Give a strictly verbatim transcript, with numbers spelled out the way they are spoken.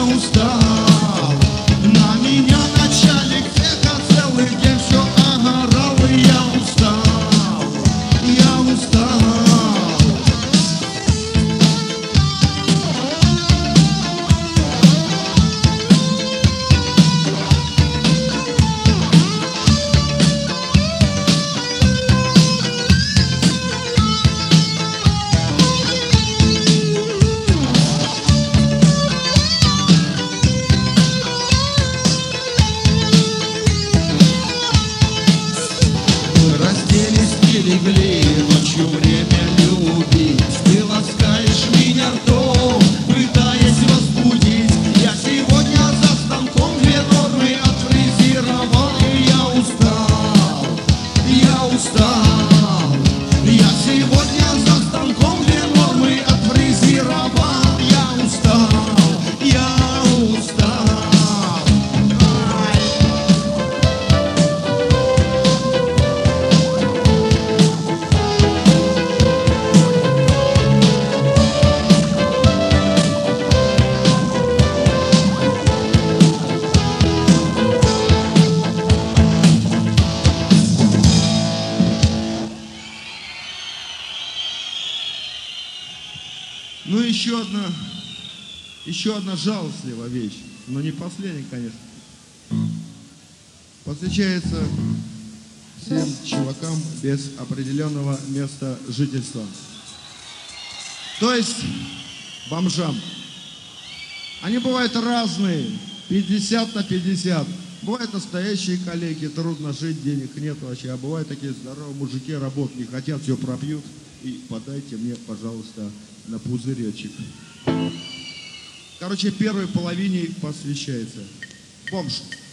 устал. На меня начальник цеха целый день все орал, и я устал, я устал. Легли ночью время любить. Ты ласкаешь меня ртом, пытаясь возбудить. Я сегодня за станком две нормы отфрезеровал, и я устал, я устал. Я сегодня за станком две нормы отфрезеровал, я устал, я устал. Ну, еще одна, еще одна жалостливая вещь, но не последняя, конечно. Посвящается всем чувакам без определенного места жительства. То есть бомжам. Они бывают разные, пятьдесят на пятьдесят. Бывают настоящие коллеги, трудно жить, денег нет вообще. А бывают такие здоровые мужики, работать не хотят, все пропьют. И подайте мне, пожалуйста, на пузыречек. Короче, первой половине посвящается. Бомж.